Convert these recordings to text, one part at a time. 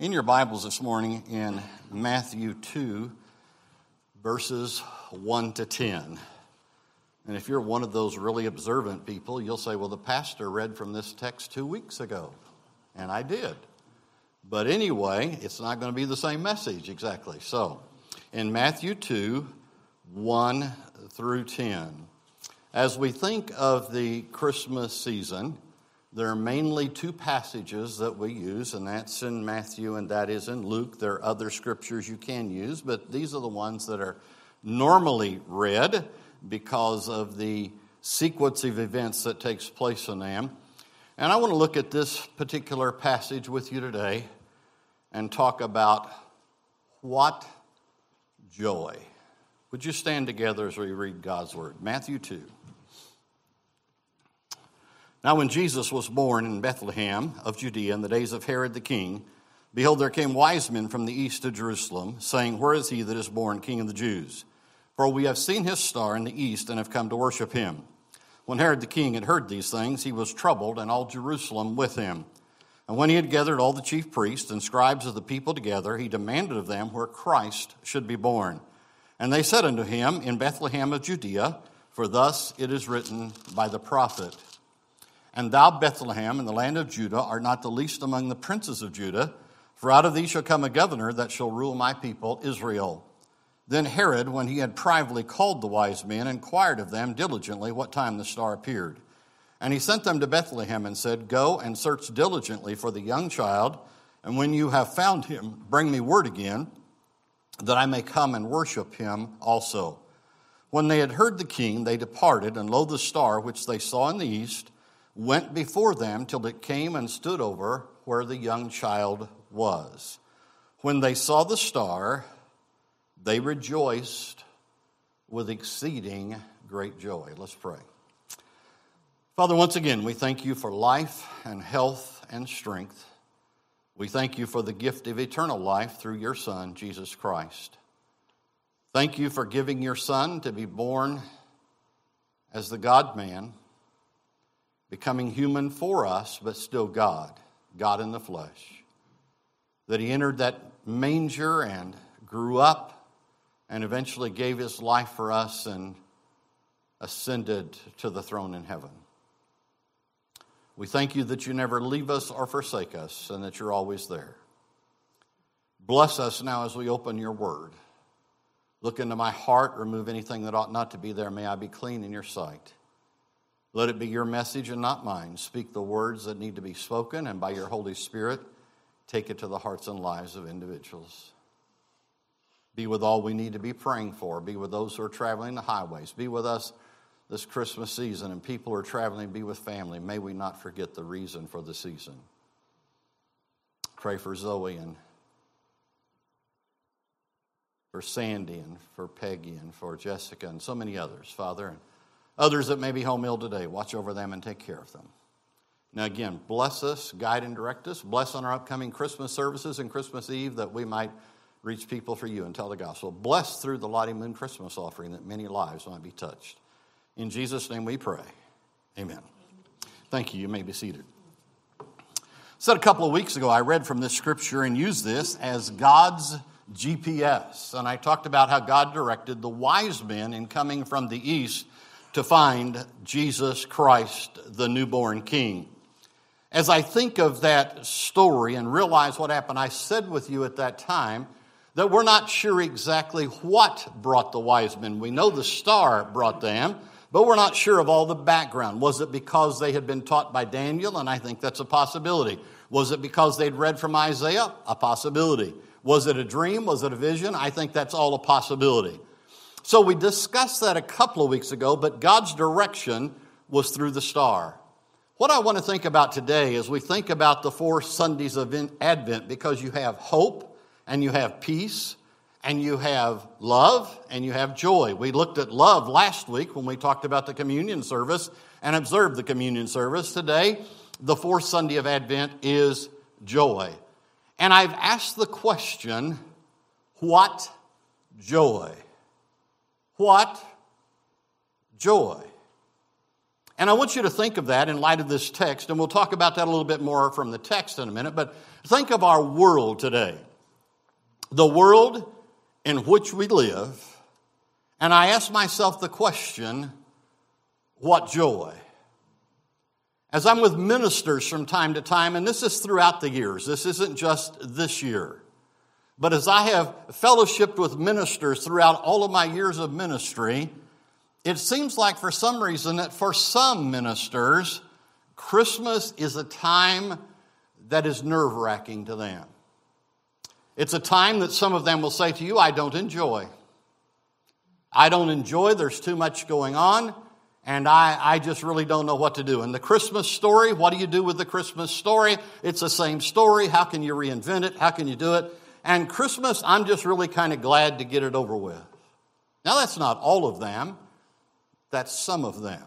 In your Bibles this morning in Matthew 2, verses 1 to 10. And if you're one of those really observant people, you'll say, well, the pastor read from this text 2 weeks ago. And I did. But anyway, it's not going to be the same message exactly. So, in Matthew 2, 1 through 10. As we think of the Christmas season, there are mainly two passages that we use, and that's in Matthew and that is in Luke. There are other scriptures you can use, but these are the ones that are normally read because of the sequence of events that takes place in them. And I want to look at this particular passage with you today and talk about what joy. Would you stand together as we read God's word? Matthew 2. Now when Jesus was born in Bethlehem of Judea in the days of Herod the king, behold, there came wise men from the east to Jerusalem, saying, Where is he that is born King of the Jews? For we have seen his star in the east and have come to worship him. When Herod the king had heard these things, he was troubled, and all Jerusalem with him. And when he had gathered all the chief priests and scribes of the people together, he demanded of them where Christ should be born. And they said unto him, In Bethlehem of Judea, for thus it is written by the prophet, And thou, Bethlehem, in the land of Judah, art not the least among the princes of Judah, for out of thee shall come a governor that shall rule my people Israel. Then Herod, when he had privately called the wise men, inquired of them diligently what time the star appeared. And he sent them to Bethlehem and said, Go and search diligently for the young child, and when you have found him, bring me word again, that I may come and worship him also. When they had heard the king, they departed, and lo, the star which they saw in the east went before them till it came and stood over where the young child was. When they saw the star, they rejoiced with exceeding great joy. Let's pray. Father, once again, we thank you for life and health and strength. We thank you for the gift of eternal life through your Son, Jesus Christ. Thank you for giving your Son to be born as the God-man, becoming human for us, but still God, God in the flesh. That he entered that manger and grew up and eventually gave his life for us and ascended to the throne in heaven. We thank you that you never leave us or forsake us and that you're always there. Bless us now as we open your word. Look into my heart, remove anything that ought not to be there. May I be clean in your sight. Let it be your message and not mine. Speak the words that need to be spoken, and by your Holy Spirit, take it to the hearts and lives of individuals. Be with all we need to be praying for. Be with those who are traveling the highways. Be with us this Christmas season, and people who are traveling, be with family. May we not forget the reason for the season. Pray for Zoe and for Sandy and for Peggy and for Jessica and so many others, Father, and others that may be home ill today. Watch over them and take care of them. Now again, bless us, guide and direct us. Bless on our upcoming Christmas services and Christmas Eve that we might reach people for you and tell the gospel. Bless through the Lottie Moon Christmas offering that many lives might be touched. In Jesus' name we pray. Amen. Thank you. You may be seated. Said a couple of weeks ago, I read from this scripture and used this as God's GPS. And I talked about how God directed the wise men in coming from the east to find Jesus Christ, the newborn King. As I think of that story and realize what happened, I said with you at that time that we're not sure exactly what brought the wise men. We know the star brought them, but we're not sure of all the background. Was it because they had been taught by Daniel? And I think that's a possibility. Was it because they'd read from Isaiah? A possibility. Was it a dream? Was it a vision? I think that's all a possibility. So we discussed that a couple of weeks ago, but God's direction was through the star. What I want to think about today is we think about the 4 Sundays of Advent, because you have hope and you have peace and you have love and you have joy. We looked at love last week when we talked about the communion service and observed the communion service. Today, the 4th Sunday of Advent is joy. And I've asked the question, what joy? What joy? And I want you to think of that in light of this text, and we'll talk about that a little bit more from the text in a minute, but think of our world today. The world in which we live, and I ask myself the question, what joy? As I'm with ministers from time to time, and this is throughout the years, this isn't just this year, but as I have fellowshiped with ministers throughout all of my years of ministry, it seems like for some reason that for some ministers, Christmas is a time that is nerve-wracking to them. It's a time that some of them will say to you, I don't enjoy. I don't enjoy, there's too much going on, and I just really don't know what to do. And the Christmas story, what do you do with the Christmas story? It's the same story. How can you reinvent it? How can you do it? And Christmas, I'm just really kind of glad to get it over with. Now, that's not all of them. That's some of them.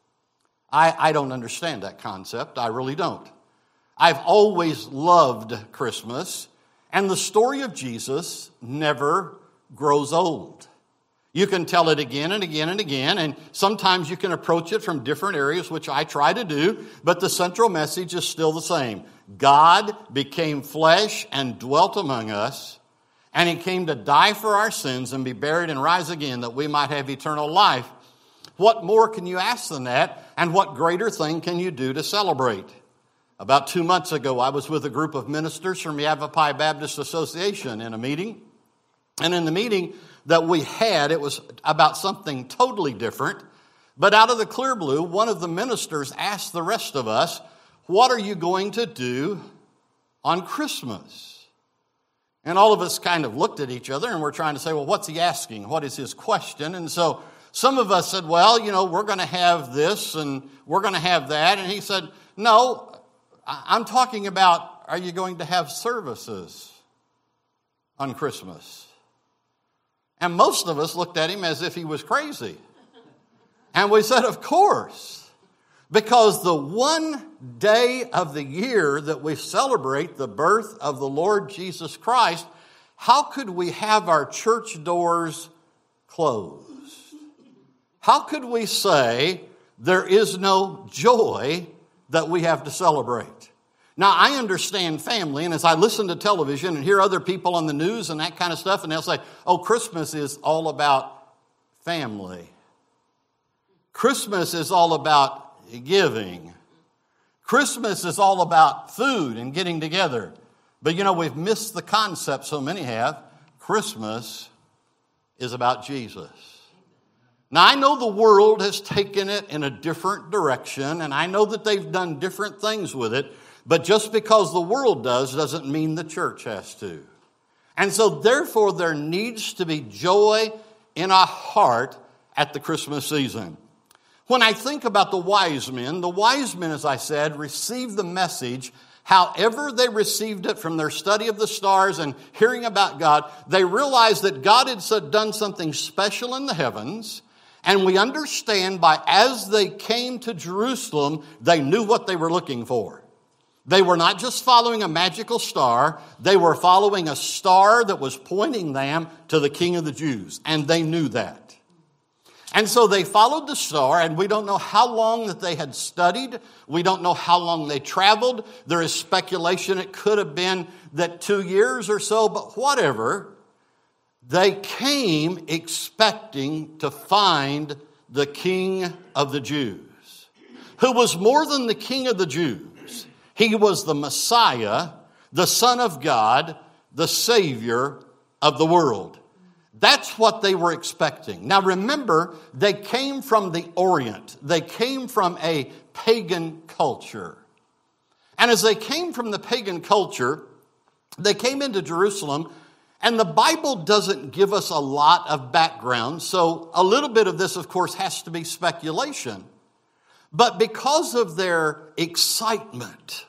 I don't understand that concept. I really don't. I've always loved Christmas, and the story of Jesus never grows old. You can tell it again and again and again, and sometimes you can approach it from different areas, which I try to do, but the central message is still the same. God became flesh and dwelt among us, and He came to die for our sins and be buried and rise again that we might have eternal life. What more can you ask than that? And what greater thing can you do to celebrate? About 2 months ago, I was with a group of ministers from Yavapai Baptist Association in a meeting. And in the meeting that we had, it was about something totally different. But out of the clear blue, one of the ministers asked the rest of us, what are you going to do on Christmas? And all of us kind of looked at each other and we're trying to say, well, what's he asking? What is his question? And so some of us said, well, we're going to have this and we're going to have that. And he said, no, I'm talking about, are you going to have services on Christmas? And most of us looked at him as if he was crazy. And we said, of course, because the one day of the year that we celebrate the birth of the Lord Jesus Christ, how could we have our church doors closed? How could we say there is no joy that we have to celebrate? Now, I understand family, and as I listen to television and hear other people on the news and that kind of stuff, and they'll say, oh, Christmas is all about family. Christmas is all about giving. Christmas is all about food and getting together. But we've missed the concept, so many have. Christmas is about Jesus. Now, I know the world has taken it in a different direction, and I know that they've done different things with it, but just because the world does doesn't mean the church has to. And so, therefore, there needs to be joy in our heart at the Christmas season. When I think about the wise men, as I said, received the message however they received it from their study of the stars and hearing about God. They realized that God had done something special in the heavens. And we understand as they came to Jerusalem, they knew what they were looking for. They were not just following a magical star. They were following a star that was pointing them to the King of the Jews. And they knew that. And so they followed the star, and we don't know how long that they had studied. We don't know how long they traveled. There is speculation it could have been that 2 years or so, but whatever. They came expecting to find the King of the Jews, who was more than the King of the Jews. He was the Messiah, the Son of God, the Savior of the world. That's what they were expecting. Now remember, they came from the Orient. They came from a pagan culture. And as they came from the pagan culture, they came into Jerusalem. And the Bible doesn't give us a lot of background, so a little bit of this, of course, has to be speculation. But because of their excitement,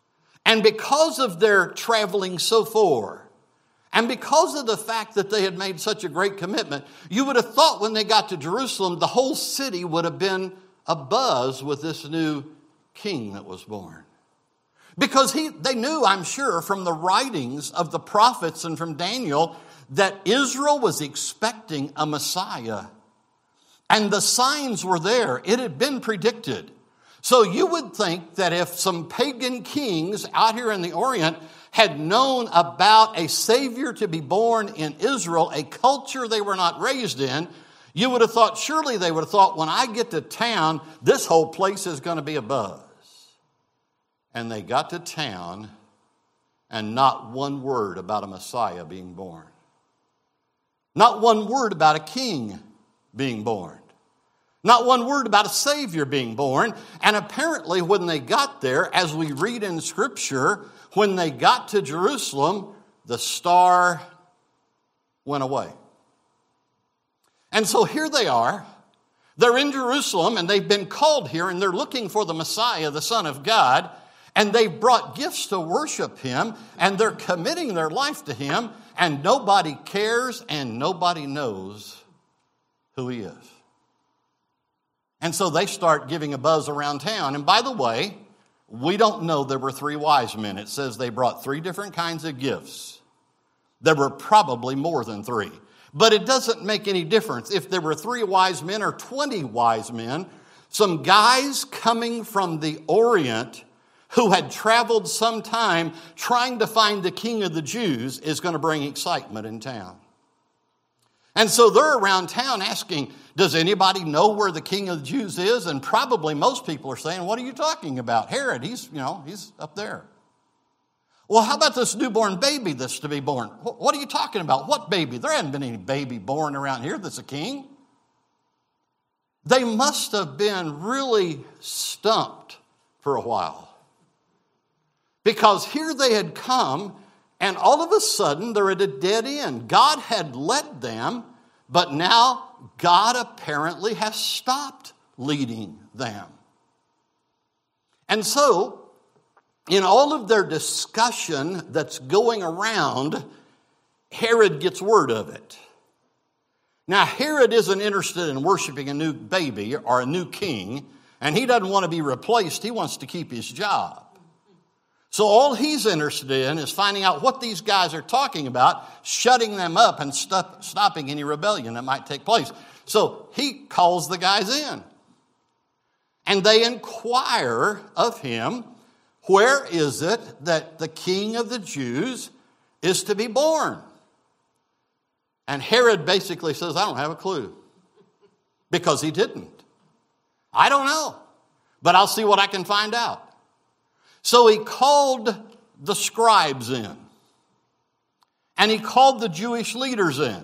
and because of their traveling so far, and because of the fact that they had made such a great commitment, you would have thought when they got to Jerusalem, the whole city would have been abuzz with this new king that was born. Because they knew, I'm sure, from the writings of the prophets and from Daniel, that Israel was expecting a Messiah. And the signs were there. It had been predicted. So you would think that if some pagan kings out here in the Orient had known about a Savior to be born in Israel, a culture they were not raised in, you would have thought, surely they would have thought, when I get to town, this whole place is going to be abuzz. And they got to town, and not one word about a Messiah being born. Not one word about a king being born. Not one word about a Savior being born. And apparently when they got there, as we read in Scripture, when they got to Jerusalem, the star went away. And so here they are. They're in Jerusalem, and they've been called here, and they're looking for the Messiah, the Son of God. And they've brought gifts to worship him, and they're committing their life to him, and nobody cares and nobody knows who he is. And so they start giving a buzz around town. And by the way, we don't know there were 3 wise men. It says they brought 3 different kinds of gifts. There were probably more than 3. But it doesn't make any difference if there were 3 wise men or 20 wise men. Some guys coming from the Orient who had traveled some time trying to find the King of the Jews is going to bring excitement in town. And so they're around town asking, does anybody know where the King of the Jews is? And probably most people are saying, what are you talking about? Herod, he's up there. Well, how about this newborn baby that's to be born? What are you talking about? What baby? There hasn't been any baby born around here that's a king. They must have been really stumped for a while. Because here they had come, and all of a sudden they're at a dead end. God had led them, but now God apparently has stopped leading them. And so, in all of their discussion that's going around, Herod gets word of it. Now, Herod isn't interested in worshiping a new baby or a new king, and he doesn't want to be replaced. He wants to keep his job. So all he's interested in is finding out what these guys are talking about, shutting them up and stopping any rebellion that might take place. So he calls the guys in. And they inquire of him, where is it that the King of the Jews is to be born? And Herod basically says, I don't have a clue. Because he didn't. I don't know. But I'll see what I can find out. So he called the scribes in. And he called the Jewish leaders in.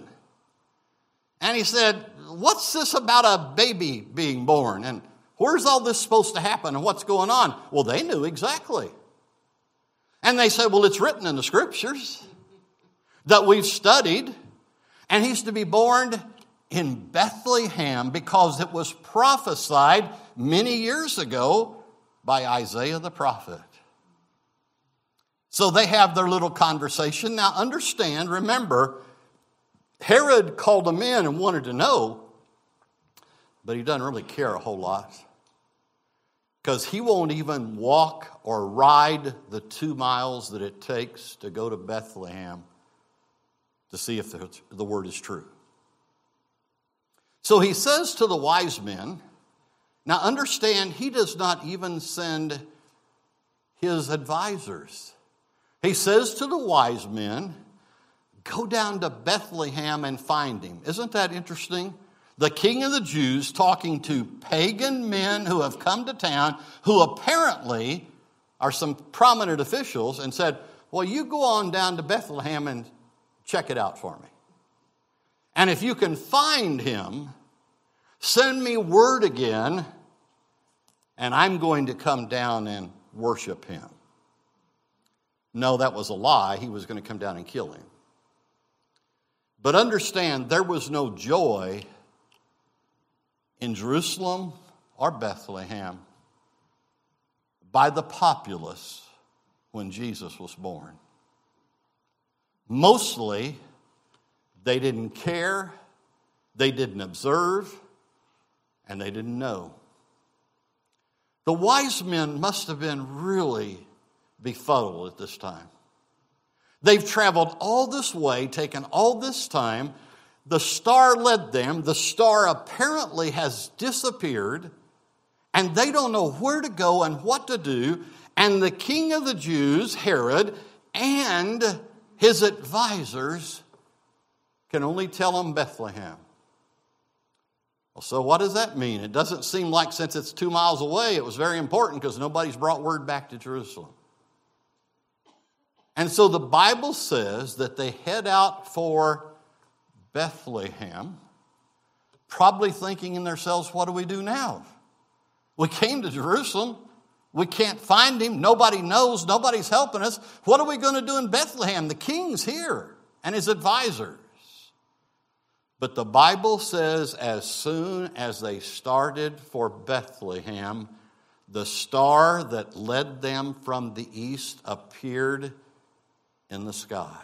And he said, what's this about a baby being born? And where's all this supposed to happen? And what's going on? Well, they knew exactly. And they said, well, it's written in the Scriptures that we've studied. And he's to be born in Bethlehem because it was prophesied many years ago by Isaiah the prophet. So they have their little conversation. Now understand, remember, Herod called them in and wanted to know, but he doesn't really care a whole lot. Because he won't even walk or ride the 2 miles that it takes to go to Bethlehem to see if the word is true. So he says to the wise men, now understand, he does not even send his advisors. He says to the wise men, go down to Bethlehem and find him. Isn't that interesting? The King of the Jews talking to pagan men who have come to town, who apparently are some prominent officials, and said, well, you go on down to Bethlehem and check it out for me. And if you can find him, send me word again, and I'm going to come down and worship him. No, that was a lie. He was going to come down and kill him. But understand, there was no joy in Jerusalem or Bethlehem by the populace when Jesus was born. Mostly, they didn't care, they didn't observe, and they didn't know. The wise men must have been really befuddled at this time. They've traveled all this way, taken all this time. The star led them. The star apparently has disappeared, and they don't know where to go and what to do. And the king of the Jews, Herod, and his advisors can only tell them Bethlehem. Well, so what does that mean? It doesn't seem like, since it's 2 miles away, it was very important, because nobody's brought word back to Jerusalem. And so the Bible says that they head out for Bethlehem, probably thinking in themselves, what do we do now? We came to Jerusalem. We can't find him. Nobody knows. Nobody's helping us. What are we going to do in Bethlehem? The king's here and his advisors. But the Bible says as soon as they started for Bethlehem, the star that led them from the east appeared in the sky.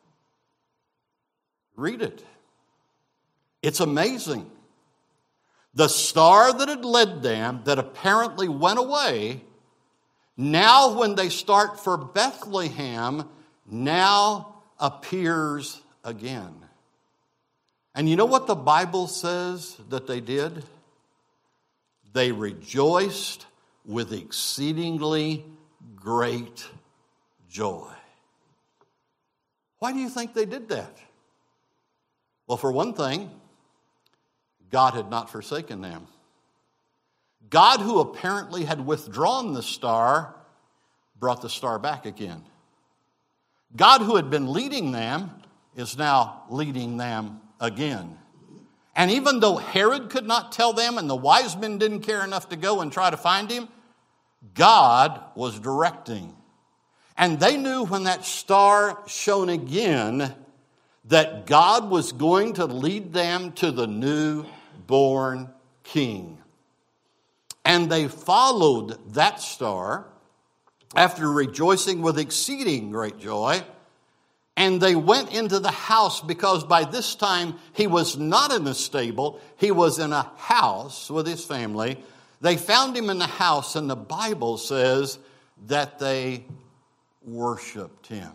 Read it. It's amazing. The star that had led them, that apparently went away, now when they start for Bethlehem, now appears again. And you know what the Bible says that they did? They rejoiced with exceedingly great joy. Why do you think they did that? Well, for one thing, God had not forsaken them. God, who apparently had withdrawn the star, brought the star back again. God, who had been leading them, is now leading them again. And even though Herod could not tell them and the wise men didn't care enough to go and try to find him, God was directing. And they knew when that star shone again that God was going to lead them to the newborn king. And they followed that star after rejoicing with exceeding great joy. And they went into the house, because by this time he was not in the stable. He was in a house with his family. They found him in the house, and the Bible says that they worshiped him.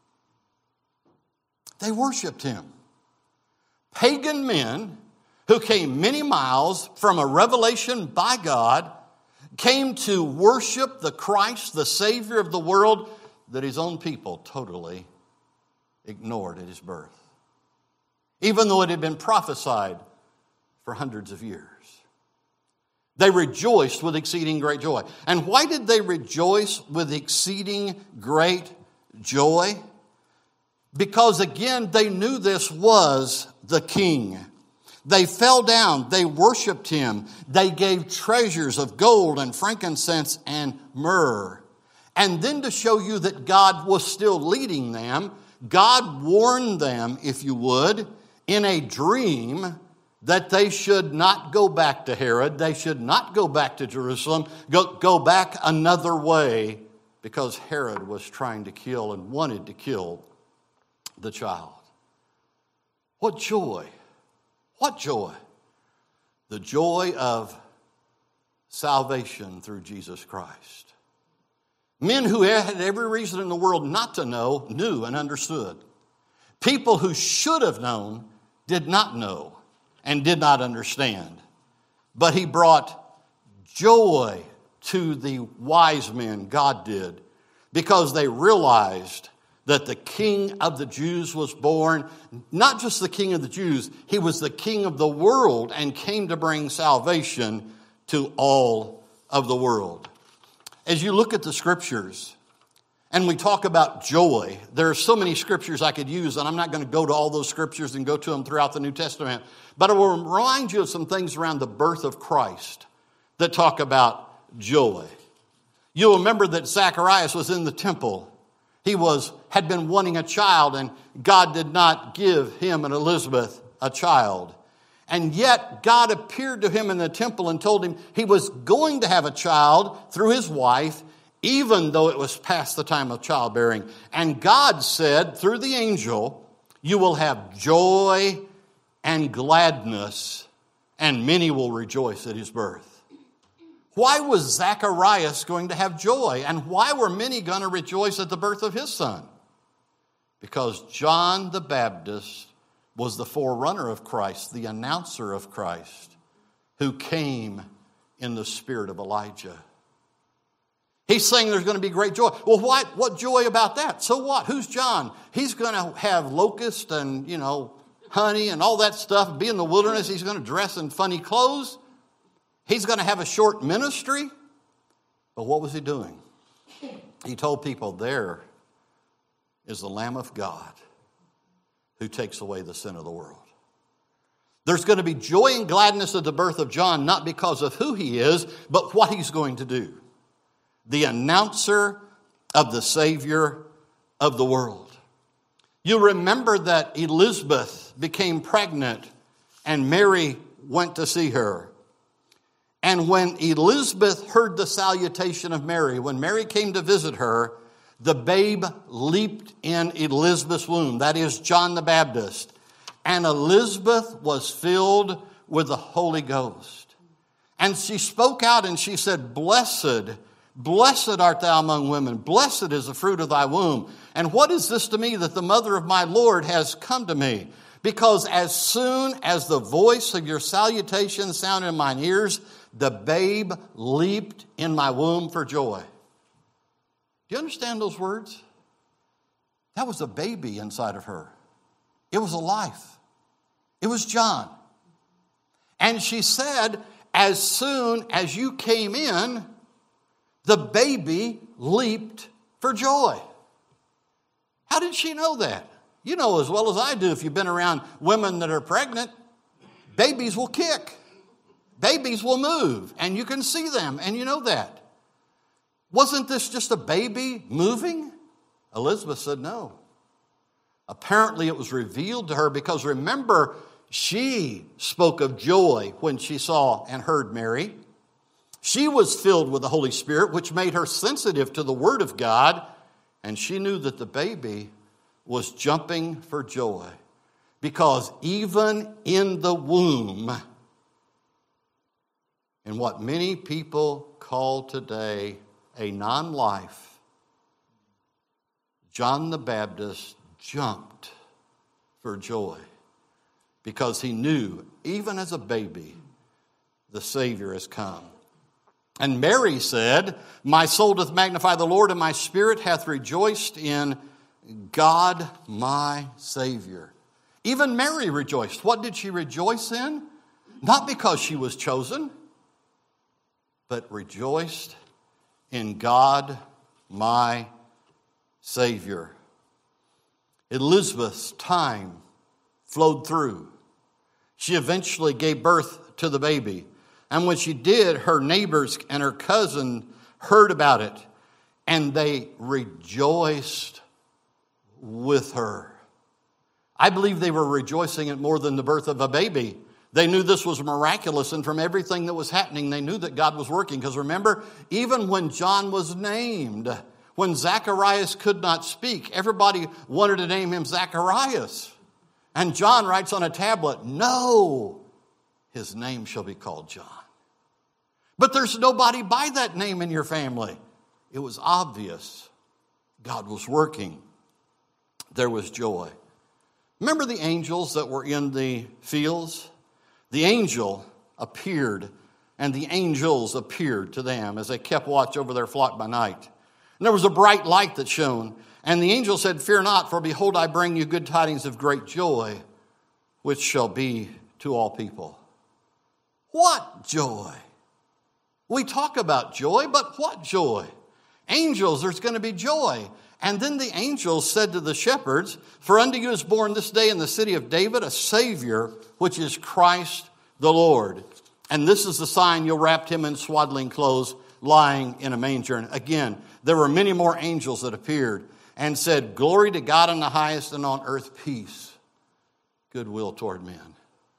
They worshiped him. Pagan men who came many miles from a revelation by God came to worship the Christ, the Savior of the world, that his own people totally ignored at his birth, even though it had been prophesied for hundreds of years. They rejoiced with exceeding great joy. And why did they rejoice with exceeding great joy? Because again, they knew this was the king. They fell down, they worshiped him, they gave treasures of gold and frankincense and myrrh. And then to show you that God was still leading them, God warned them, if you would, in a dream that they should not go back to Herod. They should not go back to Jerusalem, go back another way, because Herod was trying to kill and wanted to kill the child. What joy! What joy! The joy of salvation through Jesus Christ. Men who had every reason in the world not to know, knew and understood. People who should have known, did not know and did not understand. But he brought joy to the wise men, God did, because they realized that the King of the Jews was born. Not just the King of the Jews, he was the King of the world and came to bring salvation to all of the world. As you look at the scriptures and we talk about joy, there are so many scriptures I could use, and I'm not going to go to all those scriptures and go to them throughout the New Testament. But I will remind you of some things around the birth of Christ that talk about joy. You'll remember that Zacharias was in the temple. He had been wanting a child, and God did not give him and Elizabeth a child. And yet God appeared to him in the temple and told him he was going to have a child through his wife, even though it was past the time of childbearing. And God said through the angel, "You will have joy and gladness, and many will rejoice at his birth." Why was Zacharias going to have joy? And why were many going to rejoice at the birth of his son? Because John the Baptist was the forerunner of Christ, the announcer of Christ, who came in the spirit of Elijah. He's saying there's going to be great joy. Well, what joy about that? So what? Who's John? He's going to have locusts and, honey and all that stuff, be in the wilderness. He's going to dress in funny clothes. He's going to have a short ministry. But what was he doing? He told people, there is the Lamb of God who takes away the sin of the world. There's going to be joy and gladness at the birth of John, not because of who he is, but what he's going to do. The announcer of the Savior of the world. You remember that Elizabeth became pregnant and Mary went to see her. And when Elizabeth heard the salutation of Mary, when Mary came to visit her, the babe leaped in Elizabeth's womb. That is John the Baptist. And Elizabeth was filled with the Holy Ghost. And she spoke out and she said, Blessed art thou among women. Blessed is the fruit of thy womb. And what is this to me that the mother of my Lord has come to me? Because as soon as the voice of your salutation sounded in mine ears, the babe leaped in my womb for joy. Do you understand those words? That was a baby inside of her. It was a life. It was John. And she said, as soon as you came in, the baby leaped for joy. How did she know that? You know as well as I do, if you've been around women that are pregnant, babies will kick. Babies will move, and you can see them, and you know that. Wasn't this just a baby moving? Elizabeth said no. Apparently it was revealed to her because remember, she spoke of joy when she saw and heard Mary. She was filled with the Holy Spirit, which made her sensitive to the Word of God, and she knew that the baby was jumping for joy because even in the womb, in what many people call today a non-life, John the Baptist jumped for joy because he knew, even as a baby, the Savior has come. And Mary said, my soul doth magnify the Lord, and my spirit hath rejoiced in God my Savior. Even Mary rejoiced. What did she rejoice in? Not because she was chosen, but rejoiced in God my Savior. Elizabeth's time flowed through. She eventually gave birth to the baby. And when she did, her neighbors and her cousin heard about it, and they rejoiced with her. I believe they were rejoicing at more than the birth of a baby. They knew this was miraculous, and from everything that was happening, they knew that God was working. Because remember, even when John was named, when Zacharias could not speak, everybody wanted to name him Zacharias. And John writes on a tablet, no, his name shall be called John. But there's nobody by that name in your family. It was obvious God was working. There was joy. Remember the angels that were in the fields? The angel appeared, and the angels appeared to them as they kept watch over their flock by night. And there was a bright light that shone, and the angel said, fear not, for behold, I bring you good tidings of great joy, which shall be to all people. What joy? We talk about joy, but what joy? Angels, there's going to be joy. And then the angels said to the shepherds, for unto you is born this day in the city of David a Savior, which is Christ the Lord. And this is the sign, you'll wrap him in swaddling clothes, lying in a manger. And again, there were many more angels that appeared and said, glory to God in the highest, and on earth peace, goodwill toward men.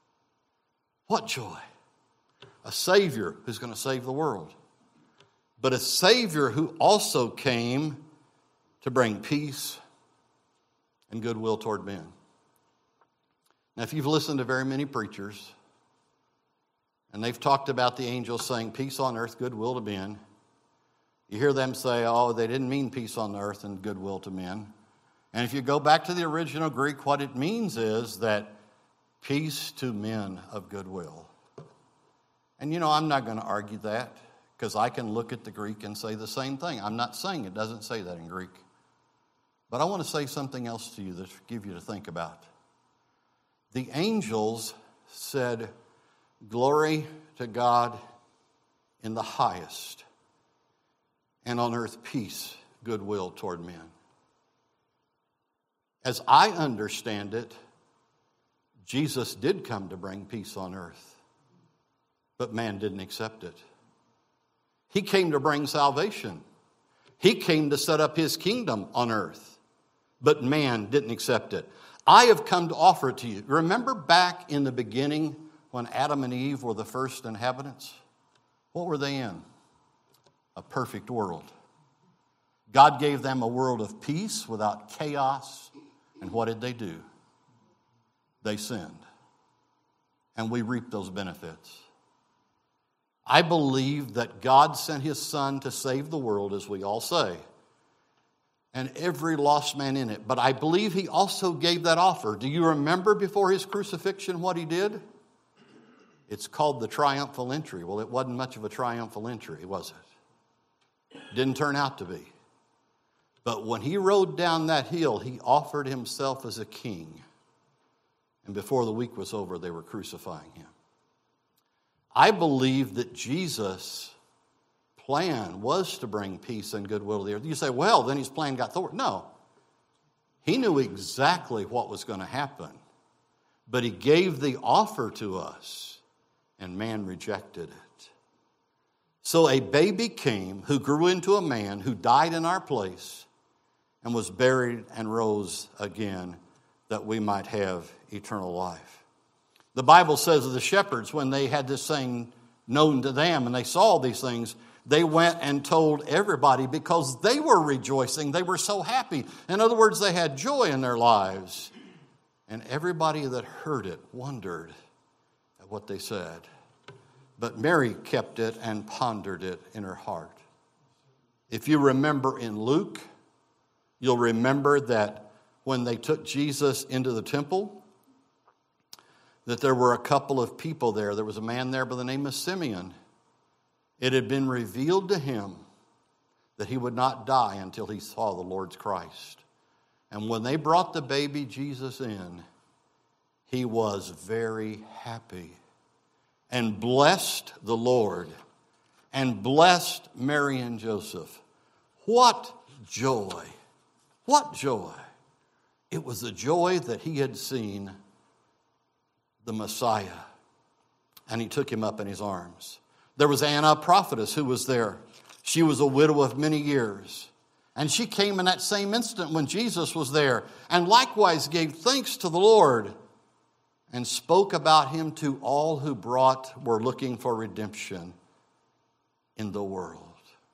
What joy. A Savior who's going to save the world. But a Savior who also came to bring peace and goodwill toward men. Now, if you've listened to very many preachers, and they've talked about the angels saying peace on earth, goodwill to men, you hear them say, oh, they didn't mean peace on earth and goodwill to men. And if you go back to the original Greek, what it means is that Peace to men of goodwill. And I'm not going to argue that, because I can look at the Greek and say the same thing. I'm not saying it doesn't say that in Greek. But I want to say something else to you that give you to think about. The angels said, "Glory to God in the highest, and on earth peace, goodwill toward men." As I understand it, Jesus did come to bring peace on earth, but man didn't accept it. He came to bring salvation. He came to set up his kingdom on earth, but man didn't accept it. I have come to offer it to you. Remember back in the beginning when Adam and Eve were the first inhabitants? What were they in? A perfect world. God gave them a world of peace without chaos. And what did they do? They sinned. And we reap those benefits. I believe that God sent his Son to save the world, as we all say, and every lost man in it. But I believe he also gave that offer. Do you remember before his crucifixion what he did? It's called the triumphal entry. Well, it wasn't much of a triumphal entry, was it? Didn't turn out to be. But when he rode down that hill, he offered himself as a king. And before the week was over, they were crucifying him. I believe that Jesus' plan was to bring peace and goodwill to the earth. You say, well, then his plan got thwarted. No. He knew exactly what was going to happen. But he gave the offer to us, and man rejected it. So a baby came who grew into a man who died in our place and was buried and rose again that we might have eternal life. The Bible says of the shepherds, when they had this thing known to them and they saw these things, they went and told everybody because they were rejoicing. They were so happy. In other words, they had joy in their lives. And everybody that heard it wondered at what they said. But Mary kept it and pondered it in her heart. If you remember in Luke, you'll remember that when they took Jesus into the temple, that there were a couple of people there. There was a man there by the name of Simeon. It had been revealed to him that he would not die until he saw the Lord's Christ. And when they brought the baby Jesus in, he was very happy and blessed the Lord and blessed Mary and Joseph. What joy! What joy! It was the joy that he had seen the Messiah, and he took him up in his arms. There was Anna, a prophetess, who was there. She was a widow of many years, and she came in that same instant when Jesus was there, and likewise gave thanks to the Lord, and spoke about him to all who were looking for redemption in the world.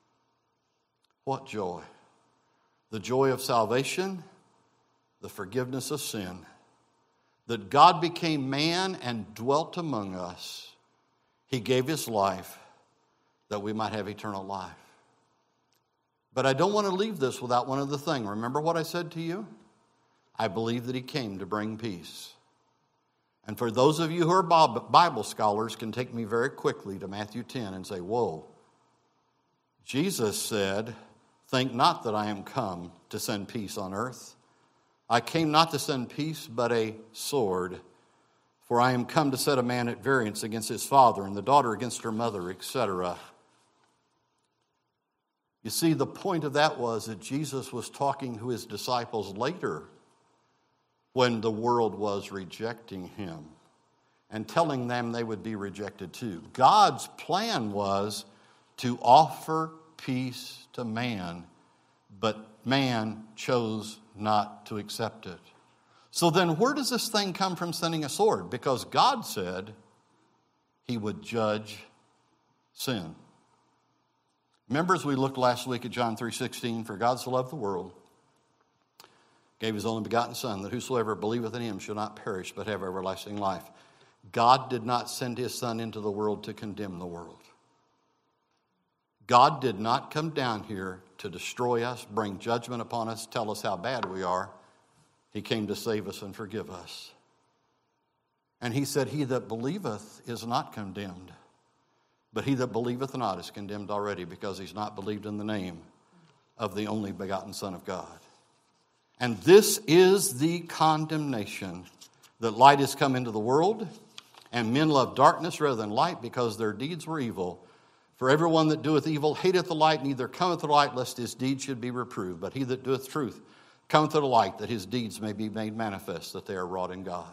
What joy! The joy of salvation, the forgiveness of sin, that God became man and dwelt among us. He gave his life that we might have eternal life. But I don't want to leave this without one other thing. Remember what I said to you? I believe that he came to bring peace. And for those of you who are Bible scholars can take me very quickly to Matthew 10 and say, whoa. Jesus said, "Think not that I am come to send peace on earth. I came not to send peace, but a sword. For I am come to set a man at variance against his father, and the daughter against her mother, etc." You see, the point of that was that Jesus was talking to his disciples later when the world was rejecting him and telling them they would be rejected too. God's plan was to offer peace to man, but man chose not to accept it. So then where does this thing come from, sending a sword? Because God said he would judge sin. Remember, as we looked last week at John 3:16, "For God so loved the world, gave his only begotten Son, that whosoever believeth in him shall not perish, but have everlasting life." God did not send his Son into the world to condemn the world. God did not come down here to destroy us, bring judgment upon us, tell us how bad we are. He came to save us and forgive us. And he said, he that believeth is not condemned, but he that believeth not is condemned already, because he's not believed in the name of the only begotten Son of God. And this is the condemnation, that light is come into the world, and men love darkness rather than light, because their deeds were evil. For everyone that doeth evil hateth the light, neither cometh to the light, lest his deeds should be reproved. But he that doeth truth cometh to the light, that his deeds may be made manifest, that they are wrought in God.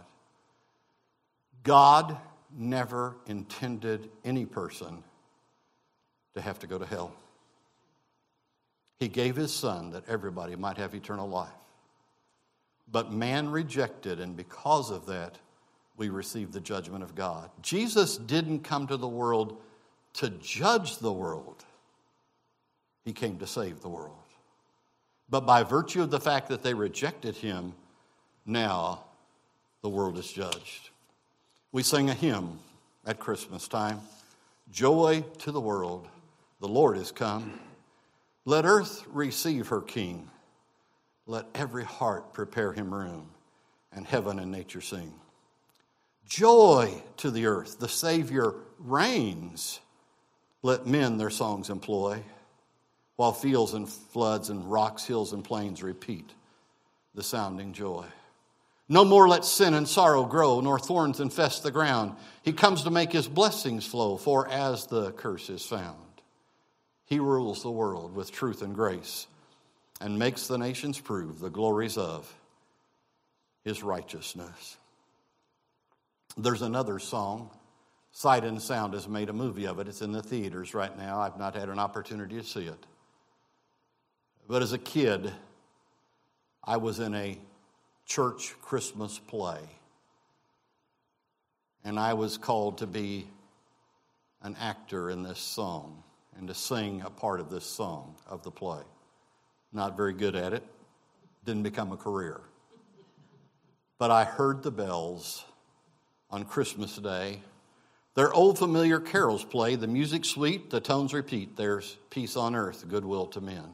God never intended any person to have to go to hell. He gave his Son that everybody might have eternal life. But man rejected, and because of that, we receive the judgment of God. Jesus didn't come to the world to judge the world. He came to save the world. But by virtue of the fact that they rejected him, now the world is judged. We sing a hymn at Christmas time. Joy to the world, the Lord is come. Let earth receive her King. Let every heart prepare him room, and heaven and nature sing. Joy to the earth, the Savior reigns. Let men their songs employ, while fields and floods and rocks, hills and plains repeat the sounding joy. No more let sin and sorrow grow, nor thorns infest the ground. He comes to make his blessings flow, for as the curse is found, he rules the world with truth and grace, and makes the nations prove the glories of his righteousness. There's another song. Sight and Sound has made a movie of it. It's in the theaters right now. I've not had an opportunity to see it. But as a kid, I was in a church Christmas play. And I was called to be an actor in this song and to sing a part of this song of the play. Not very good at it. Didn't become a career. But I heard the bells on Christmas Day. Their old familiar carols play, the music sweet, the tones repeat. There's peace on earth, goodwill to men.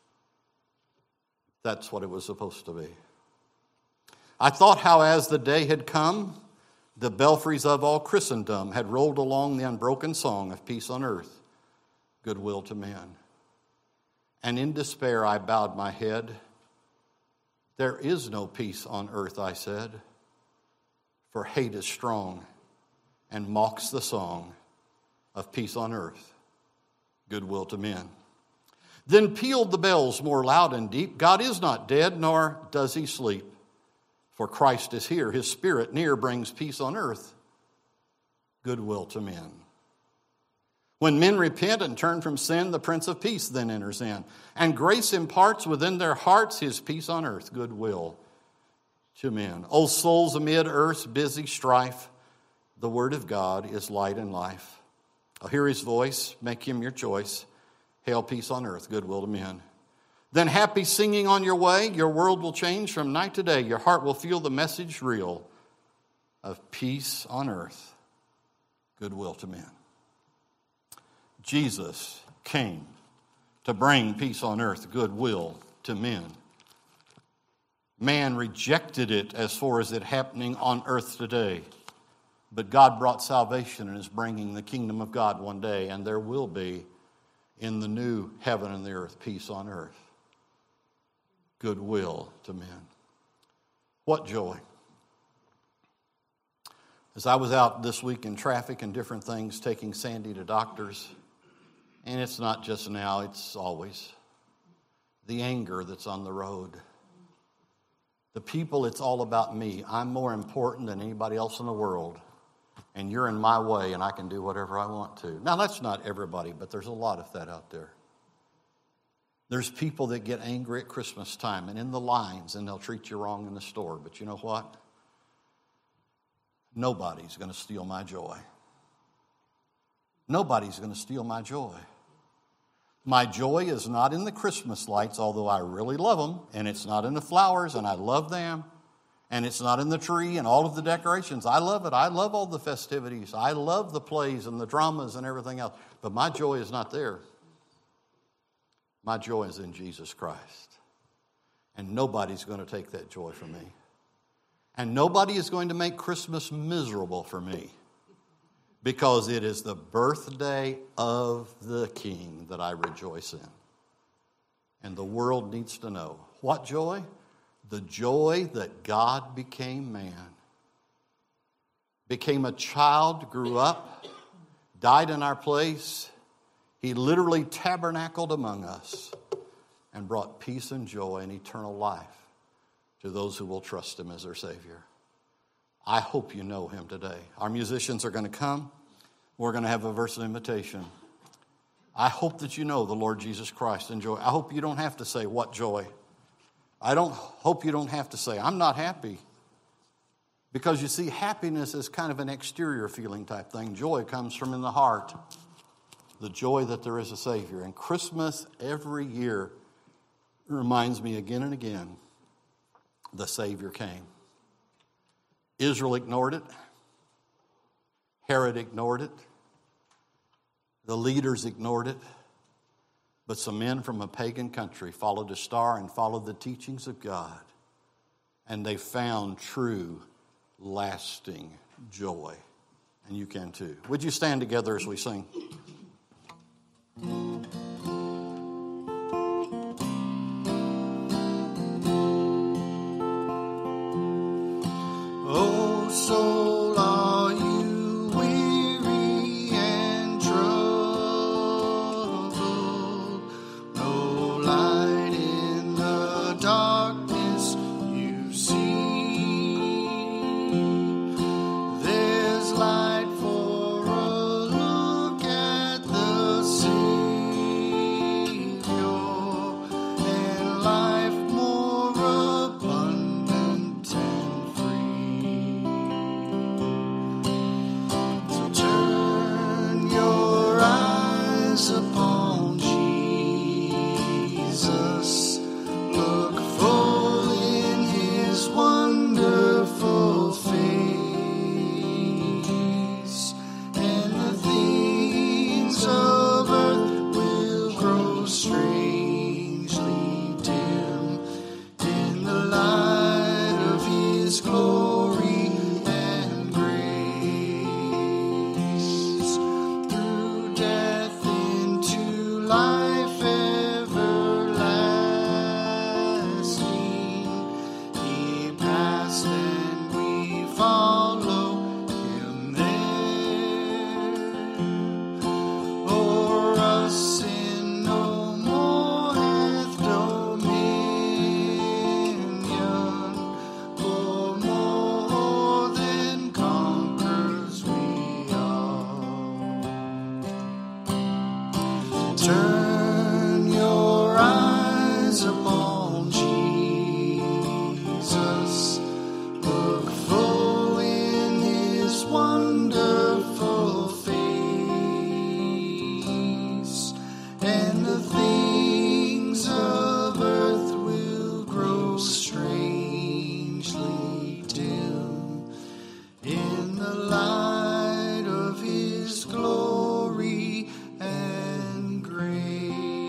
That's what it was supposed to be. I thought how as the day had come, the belfries of all Christendom had rolled along the unbroken song of peace on earth, goodwill to men. And in despair I bowed my head. There is no peace on earth, I said, for hate is strong and mocks the song of peace on earth, goodwill to men. Then pealed the bells more loud and deep. God is not dead, nor does he sleep. For Christ is here, his Spirit near brings peace on earth, goodwill to men. When men repent and turn from sin, the Prince of Peace then enters in, and grace imparts within their hearts his peace on earth, goodwill to men. O souls amid earth's busy strife, the word of God is light and life. I'll hear his voice, make him your choice. Hail peace on earth, goodwill to men. Then happy singing on your way, your world will change from night to day. Your heart will feel the message real of peace on earth, goodwill to men. Jesus came to bring peace on earth, goodwill to men. Man rejected it as far as it happening on earth today. But God brought salvation and is bringing the kingdom of God one day, and there will be in the new heaven and the earth peace on earth, goodwill to men. What joy. As I was out this week in traffic and different things, taking Sandy to doctors, and it's not just now, it's always, the anger that's on the road. The people, it's all about me. I'm more important than anybody else in the world. And you're in my way, and I can do whatever I want to. Now, that's not everybody, but there's a lot of that out there. There's people that get angry at Christmas time and in the lines, and they'll treat you wrong in the store. But you know what? Nobody's going to steal my joy. Nobody's going to steal my joy. My joy is not in the Christmas lights, although I really love them, and it's not in the flowers, and I love them. And it's not in the tree and all of the decorations. I love it. I love all the festivities. I love the plays and the dramas and everything else. But my joy is not there. My joy is in Jesus Christ. And nobody's going to take that joy from me. And nobody is going to make Christmas miserable for me, because it is the birthday of the King that I rejoice in. And the world needs to know. What joy? The joy that God became man, became a child, grew up, died in our place. He literally tabernacled among us and brought peace and joy and eternal life to those who will trust him as their Savior. I hope you know him today. Our musicians are going to come. We're going to have a verse of invitation. I hope that you know the Lord Jesus Christ and joy. I hope you don't have to say, what joy? I hope you don't have to say, I'm not happy. Because you see, happiness is kind of an exterior feeling type thing. Joy comes from in the heart. The joy that there is a Savior. And Christmas every year reminds me again and again, the Savior came. Israel ignored it. Herod ignored it. The leaders ignored it. But some men from a pagan country followed a star and followed the teachings of God. And they found true, lasting joy. And you can too. Would you stand together as we sing? Oh, soul, are you weary and troubled? No light in the darkness you see. There's light for a look at the Savior, and life more abundant and free. So turn your eyes upon Jesus. Look full in his wonderful face, and the things of earth will grow strangely dim in the light of his glory and grace. Through death into life everlasting, he passed and we follow him there. O'er us sin no more hath dominion, for more than conquerors we are. Turn your eyes upon Jesus. Look full in his wonderful face, and the things of earth will grow strangely dim in the light of his glory and grace.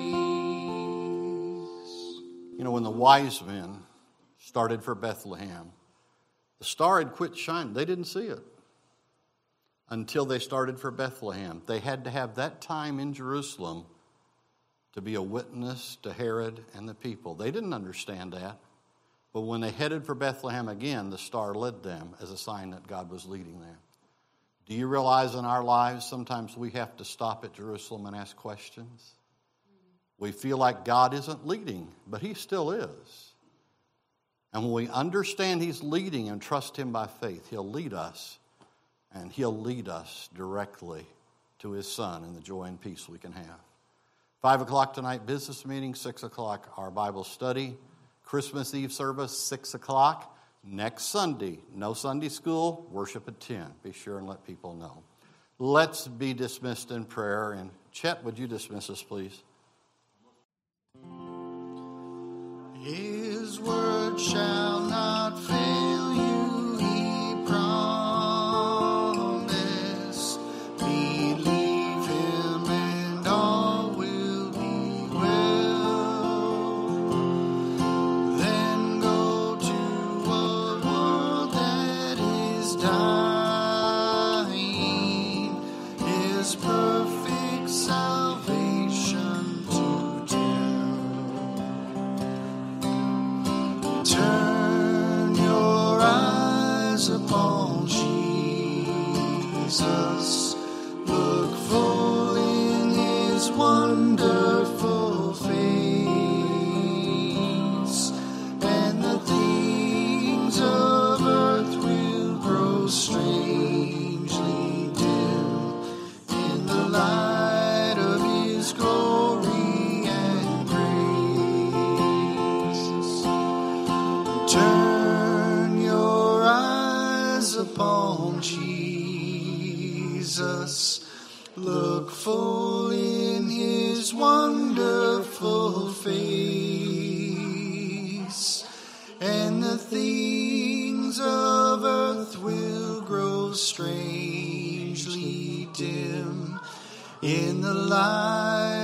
You know, when the wise men started for Bethlehem, the star had quit shining. They didn't see it until they started for Bethlehem. They had to have that time in Jerusalem to be a witness to Herod and the people. They didn't understand that. But when they headed for Bethlehem again, the star led them as a sign that God was leading them. Do you realize in our lives sometimes we have to stop at Jerusalem and ask questions? We feel like God isn't leading, but he still is. And when we understand he's leading and trust him by faith, he'll lead us, and he'll lead us directly to his Son and the joy and peace we can have. 5 o'clock tonight, business meeting. 6 o'clock, our Bible study. Christmas Eve service, 6 o'clock. Next Sunday, no Sunday school, worship at 10. Be sure and let people know. Let's be dismissed in prayer. And Chet, would you dismiss us, please? His word shall not fail you, he promised. Believe him and all will be well. Then go to a world eyes upon Jesus. Look full in his wonderful face, and the things of earth will grow strangely dim in the light of his glory and grace. Turn your eyes upon Jesus. Look full in his wonderful face, and the things of earth will grow strangely dim in the light